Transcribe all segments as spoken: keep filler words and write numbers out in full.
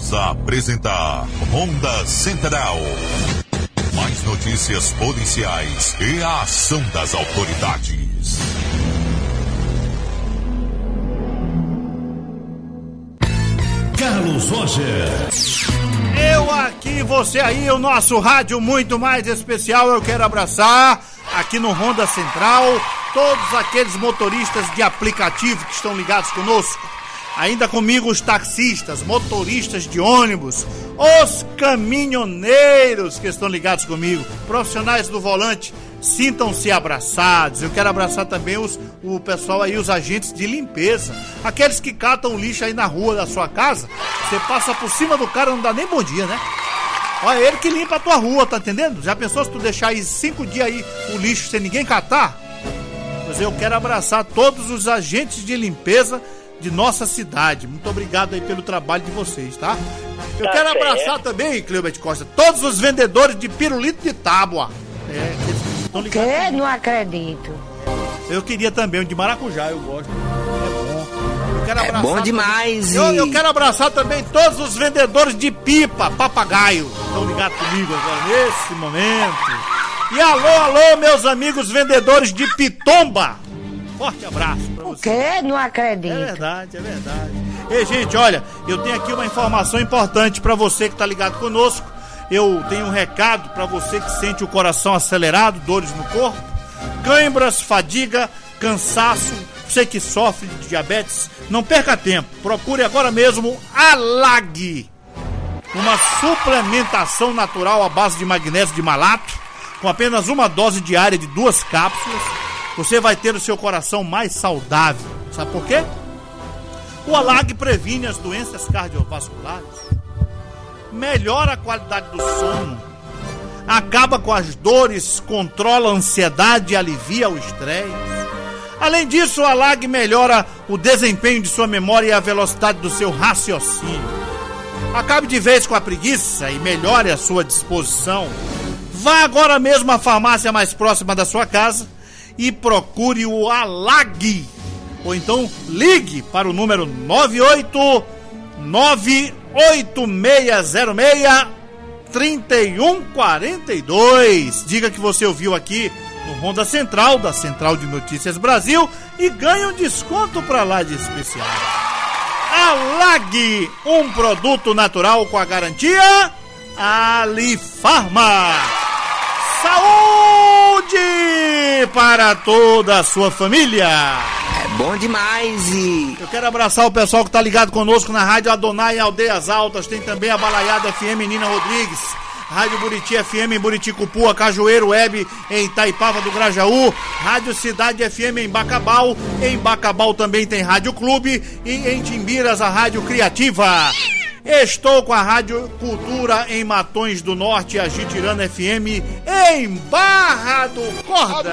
Voltamos a apresentar Ronda Central. Mais notícias policiais e a ação das autoridades. Carlos Roger. Eu aqui, você aí, o nosso rádio muito mais especial. Eu quero abraçar aqui no Ronda Central todos aqueles motoristas de aplicativo que estão ligados conosco. Ainda comigo os taxistas, motoristas de ônibus, os caminhoneiros que estão ligados comigo, profissionais do volante, sintam-se abraçados. Eu quero abraçar também os, o pessoal aí, os agentes de limpeza, aqueles que catam lixo aí na rua da sua casa. Você passa por cima do cara, não dá nem bom dia, né? Olha, ele que limpa a tua rua, tá entendendo? Já pensou se tu deixar aí cinco dias aí o lixo sem ninguém catar? Pois eu quero abraçar todos os agentes de limpeza de nossa cidade. Muito obrigado aí pelo trabalho de vocês, tá? Eu tá quero certo. Abraçar também, Cleubert Costa, todos os vendedores de pirulito de tábua. É, eles estão ligados. O quê? Não acredito. Eu queria também um de maracujá, eu gosto. É bom. Eu quero abraçar. É bom demais. Eu, eu quero abraçar também todos os vendedores de pipa, papagaio. Estão ligados comigo agora nesse momento. E alô, alô, meus amigos vendedores de pitomba. Forte abraço pra vocês. O quê? Não acredito. É verdade, é verdade. Ei, gente, olha, eu tenho aqui uma informação importante pra você que tá ligado conosco. Eu tenho um recado pra você que sente o coração acelerado, dores no corpo, cãibras, fadiga, cansaço, você que sofre de diabetes. Não perca tempo, procure agora mesmo a Lag, uma suplementação natural à base de magnésio de malato, com apenas uma dose diária de duas cápsulas. Você vai ter o seu coração mais saudável. Sabe por quê? O Alag previne as doenças cardiovasculares, melhora a qualidade do sono, acaba com as dores, controla a ansiedade e alivia o estresse. Além disso, o Alag melhora o desempenho de sua memória e a velocidade do seu raciocínio. Acabe de vez com a preguiça e melhore a sua disposição. Vá agora mesmo à farmácia mais próxima da sua casa e procure o Alag. Ou então ligue para o número nove oito nove oito seis zero seis três um quatro dois. Diga que você ouviu aqui no Ronda Central, da Central de Notícias Brasil, e ganha um desconto para lá de especial. Alag, um produto natural com a garantia Alifarma. Saúde para toda a sua família. É bom demais. E eu quero abraçar o pessoal que tá ligado conosco na Rádio Adonai em Aldeias Altas. Tem também a Balaiada F M Nina Rodrigues, Rádio Buriti F M em Buriticupuca, Cajueiro Web em Itaipava do Grajaú, Rádio Cidade F M em Bacabal. Em Bacabal também tem Rádio Clube e em Timbiras a Rádio Criativa. Estou com a Rádio Cultura em Matões do Norte, a Jitirana F M em Barra do Corda.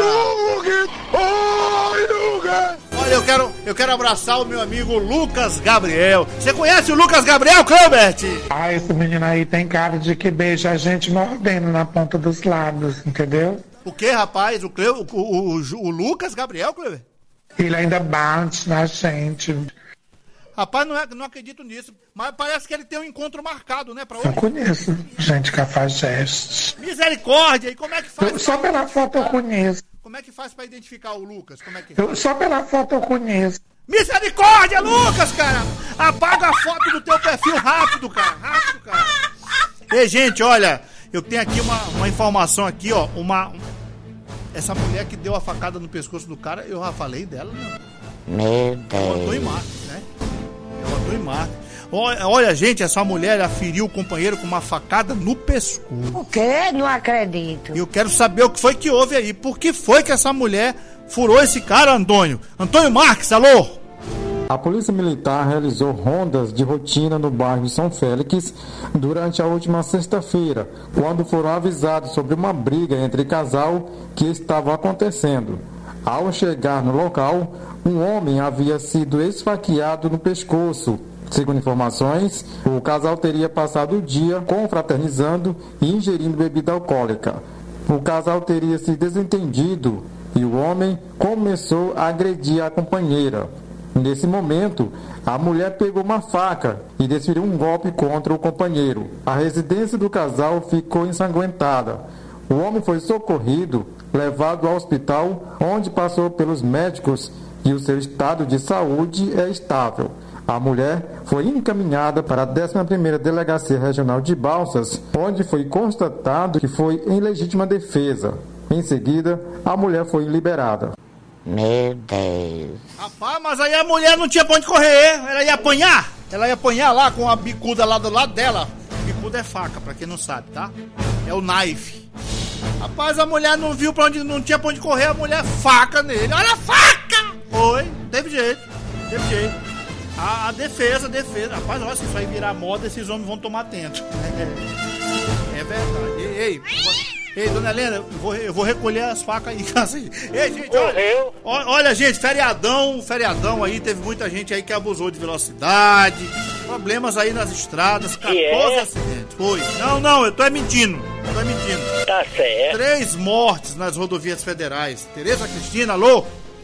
Olha, eu quero, eu quero abraçar o meu amigo Lucas Gabriel. Você conhece o Lucas Gabriel, Cleubert? Ah, esse menino aí tem cara de que beija a gente mordendo na ponta dos lábios, entendeu? O que, rapaz? O, Cleo, o, o, o, o Lucas Gabriel, Cleubert? Ele ainda bate na gente. Rapaz, não, é, não acredito nisso. Mas parece que ele tem um encontro marcado, né, pra hoje. Eu conheço gente que faz gestos. Misericórdia! E como é que faz? Eu, só pela foto eu conheço. Como é que faz pra identificar o Lucas? Como é que eu, só pela foto eu conheço. Misericórdia, Lucas, cara! Apaga a foto do teu perfil rápido, cara. Rápido, cara. Ei, gente, olha, eu tenho aqui uma, uma informação aqui, ó. Uma... Essa mulher que deu a facada no pescoço do cara, eu já falei dela, né? Meu Deus. É o Antônio Marques, né? É o Antônio Marques. Olha, olha, gente, essa mulher aferiu o companheiro com uma facada no pescoço. O quê? Não acredito. E eu quero saber o que foi que houve aí. Por que foi que essa mulher furou esse cara, Antônio? Antônio Marques, alô? A Polícia Militar realizou rondas de rotina no bairro São Félix durante a última sexta-feira, quando foram avisados sobre uma briga entre casal que estava acontecendo. Ao chegar no local, um homem havia sido esfaqueado no pescoço. Segundo informações, o casal teria passado o dia confraternizando e ingerindo bebida alcoólica. O casal teria se desentendido e o homem começou a agredir a companheira. Nesse momento, a mulher pegou uma faca e desferiu um golpe contra o companheiro. A residência do casal ficou ensanguentada. O homem foi socorrido, levado ao hospital, onde passou pelos médicos e o seu estado de saúde é estável. A mulher foi encaminhada para a décima primeira Delegacia Regional de Balsas, onde foi constatado que foi em legítima defesa. Em seguida, a mulher foi liberada. Meu Deus. Rapaz, mas aí a mulher não tinha pra onde correr, ela ia apanhar. Ela ia apanhar lá com a bicuda lá do lado dela. Bicuda é faca, pra quem não sabe, tá? É o knife. Rapaz, a mulher não viu pra onde, não tinha pra onde correr, a mulher faca nele. Olha a faca! Foi, teve jeito, teve jeito. A, a defesa, a defesa. Rapaz, olha, se isso aí virar moda, esses homens vão tomar atento. É, é verdade. Ei, ei, ei, dona Helena, eu vou, eu vou recolher as facas aí. Ei, gente, olha, olha, gente, feriadão, feriadão aí, teve muita gente aí que abusou de velocidade, problemas aí nas estradas, quatorze é? acidentes. Foi. Não, não, eu tô é mentindo. Eu tô é mentindo. Tá certo. Três mortes nas rodovias federais. Tereza Cristina, alô?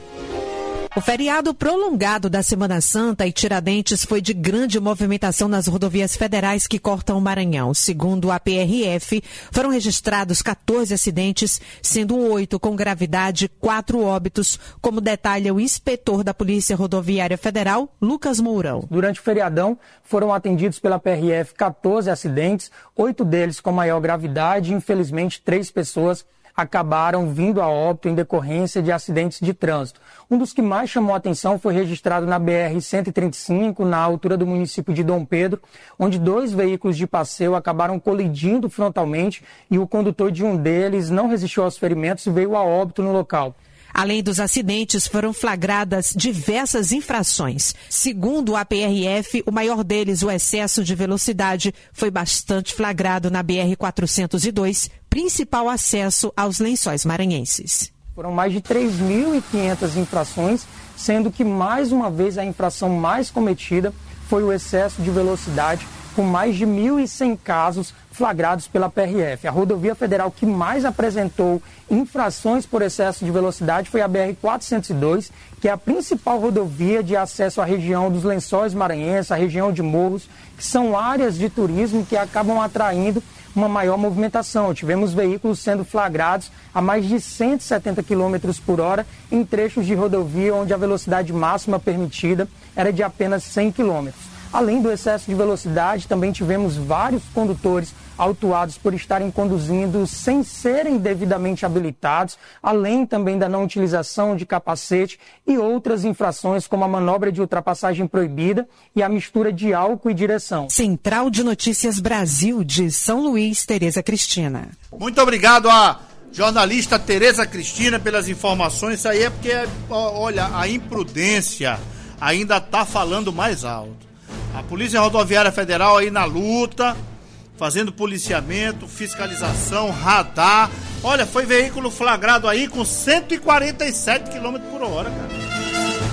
O feriado prolongado da Semana Santa e Tiradentes foi de grande movimentação nas rodovias federais que cortam o Maranhão. Segundo a P R F, foram registrados quatorze acidentes, sendo oito com gravidade, quatro óbitos, como detalha o inspetor da Polícia Rodoviária Federal, Lucas Mourão. Durante o feriadão, foram atendidos pela P R F quatorze acidentes, oito deles com maior gravidade e, infelizmente, três pessoas acabaram vindo a óbito em decorrência de acidentes de trânsito. Um dos que mais chamou a atenção foi registrado na B R cento e trinta e cinco, na altura do município de Dom Pedro, onde dois veículos de passeio acabaram colidindo frontalmente e o condutor de um deles não resistiu aos ferimentos e veio a óbito no local. Além dos acidentes, foram flagradas diversas infrações. Segundo a P R F, o maior deles, o excesso de velocidade, foi bastante flagrado na B R quatrocentos e dois, principal acesso aos Lençóis Maranhenses. Foram mais de três mil e quinhentas infrações, sendo que, mais uma vez, a infração mais cometida foi o excesso de velocidade, com mais de mil e cem casos flagrados pela P R F. A rodovia federal que mais apresentou infrações por excesso de velocidade foi a B R quatrocentos e dois, que é a principal rodovia de acesso à região dos Lençóis Maranhenses, a região de Morros, que são áreas de turismo que acabam atraindo uma maior movimentação. Tivemos veículos sendo flagrados a mais de cento e setenta quilômetros por hora em trechos de rodovia onde a velocidade máxima permitida era de apenas cem quilômetros. Além do excesso de velocidade, também tivemos vários condutores autuados por estarem conduzindo sem serem devidamente habilitados, além também da não utilização de capacete e outras infrações como a manobra de ultrapassagem proibida e a mistura de álcool e direção. Central de Notícias Brasil, de São Luís, Tereza Cristina. Muito obrigado a jornalista Tereza Cristina pelas informações. Isso aí é porque, olha, a imprudência ainda está falando mais alto. A Polícia Rodoviária Federal aí na luta, fazendo policiamento, fiscalização, radar. Olha, foi veículo flagrado aí com cento e quarenta e sete quilômetros por hora, cara.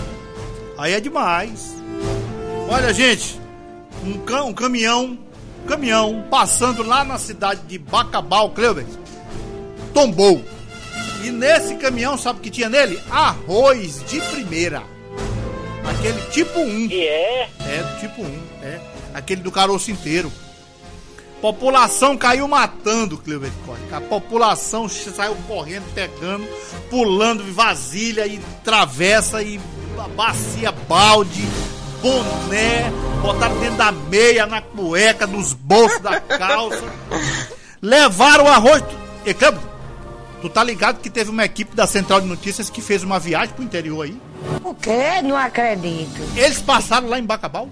Aí é demais. Olha, gente, um, cam- um caminhão, um caminhão passando lá na cidade de Bacabal, Cleuber, tombou. E nesse caminhão, sabe o que tinha nele? Arroz de primeira. Aquele tipo um. E é? É, do tipo um, é. Aquele do caroço inteiro. População caiu matando, Cleber Costa. A população saiu correndo, pegando, pulando vasilha e travessa e bacia, balde, boné, botaram dentro da meia, na cueca, nos bolsos da calça. Levaram o arroz. E, Cleber, tu tá ligado que teve uma equipe da Central de Notícias que fez uma viagem pro interior aí? O quê? Não acredito. Eles passaram lá em Bacabal?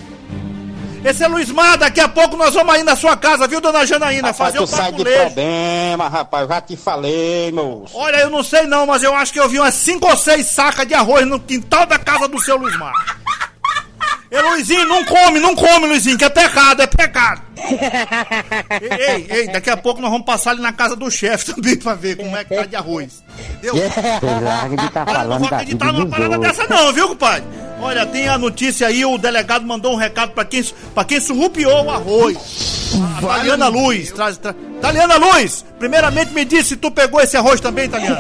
Esse é Luiz Mar, daqui a pouco nós vamos aí na sua casa, viu, dona Janaína? Rapaz, fazer o sai de papulejo. problema, rapaz, já te falei, moço. Olha, eu não sei não, mas eu acho que eu vi umas cinco ou seis sacas de arroz no quintal da casa do seu Luiz Mar. Ei, Luizinho, não come, não come, Luizinho, que é pecado, é pecado. ei, ei, ei, daqui a pouco nós vamos passar ali na casa do chefe também pra ver como é que tá de arroz. Entendeu? Larga de tá Olha, falando não vou da acreditar vida numa dos parada outros. dessa não, viu, compadre? Olha, tem a notícia aí, o delegado mandou um recado pra quem, pra quem surrupiou o arroz. A Mariana Luz, traz, tra, Taliana Luz, primeiramente me diz se tu pegou esse arroz também, Taliana.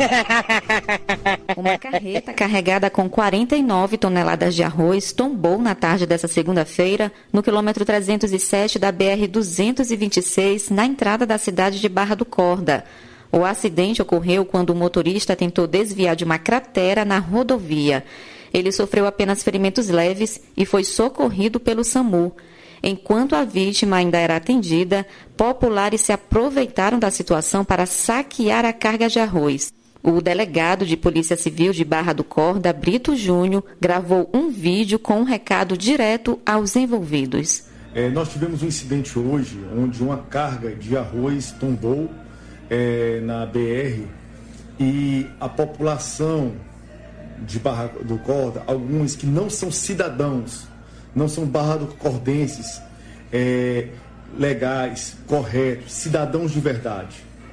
Uma carreta carregada com quarenta e nove toneladas de arroz tombou na tarde dessa segunda-feira no quilômetro trezentos e sete da B R duzentos e vinte e seis, na entrada da cidade de Barra do Corda. O acidente ocorreu quando o motorista tentou desviar de uma cratera na rodovia. Ele sofreu apenas ferimentos leves e foi socorrido pelo SAMU. Enquanto a vítima ainda era atendida, populares se aproveitaram da situação para saquear a carga de arroz. O delegado de Polícia Civil de Barra do Corda, Brito Júnior, gravou um vídeo com um recado direto aos envolvidos. É, nós tivemos um incidente hoje, onde uma carga de arroz tombou é, na B R e a população de Barra do Corda, alguns que não são cidadãos, não são barra-do-cordenses é, legais, corretos, cidadãos de verdade.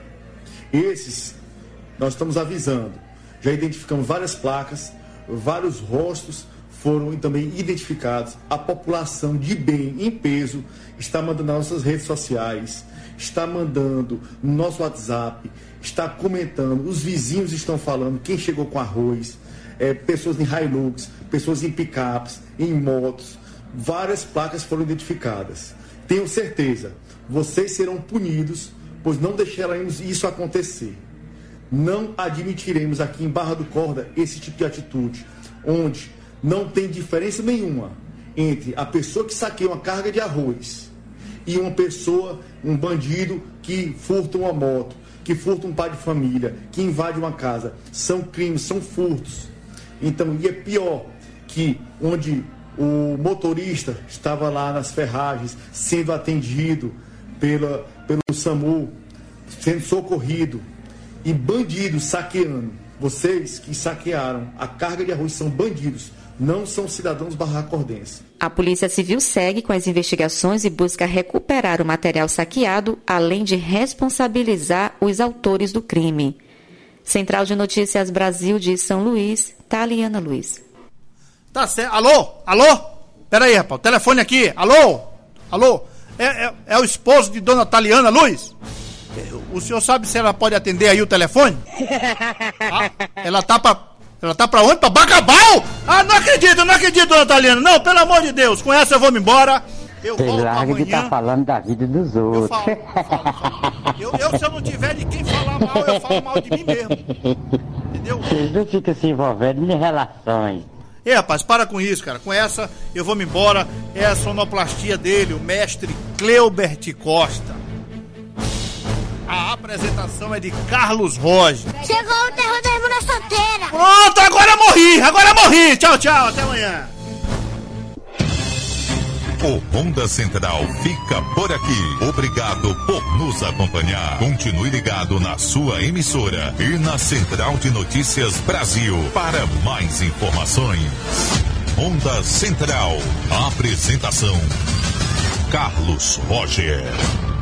Esses, nós estamos avisando. Já identificamos várias placas, vários rostos foram também identificados. A população de bem, em peso, está mandando nas nossas redes sociais, está mandando no nosso WhatsApp, está comentando, os vizinhos estão falando, quem chegou com arroz, é, pessoas em Hilux, pessoas em picapes, em motos. Várias placas foram identificadas. Tenho certeza, vocês serão punidos, pois não deixaremos isso acontecer. Não admitiremos aqui em Barra do Corda esse tipo de atitude, onde não tem diferença nenhuma entre a pessoa que saqueia uma carga de arroz e uma pessoa, um bandido que furta uma moto, que furta um pai de família, que invade uma casa. São crimes, são furtos. Então, e é pior que onde o motorista estava lá nas ferragens, sendo atendido pela, pelo SAMU, sendo socorrido, e bandidos saqueando. Vocês que saquearam a carga de arroz são bandidos, não são cidadãos barracordenses. A Polícia Civil segue com as investigações e busca recuperar o material saqueado, além de responsabilizar os autores do crime. Central de Notícias Brasil de São Luís, Taliana Luiz. Tá certo. Alô? Alô? Pera aí, rapaz. O telefone aqui. Alô? Alô? É, é, é o esposo de dona Taliana Luiz? O senhor sabe se ela pode atender aí o telefone? Ah, ela tá pra... Ela tá pra onde? Pra Bacabal? Ah, não acredito, não acredito, dona Taliana. Não, pelo amor de Deus. Com essa eu vou me embora. Eu Você volto larga amanhã. de tá falando da vida dos outros. Eu falo, eu, falo, eu, eu, se eu não tiver de quem falar mal, eu falo mal de mim mesmo. Entendeu? Vocês não ficam se envolvendo em relações. E rapaz, para com isso, cara. Com essa eu vou me embora. É a sonoplastia dele, o mestre Cleubert Costa. A apresentação é de Carlos Roger. Chegou o terror da irmã solteira. Pronto, agora morri, agora morri. Tchau, tchau, até amanhã. O Ronda Central fica por aqui. Obrigado por nos acompanhar. Continue ligado na sua emissora e na Central de Notícias Brasil para mais informações. Ronda Central. Apresentação: Carlos Roger.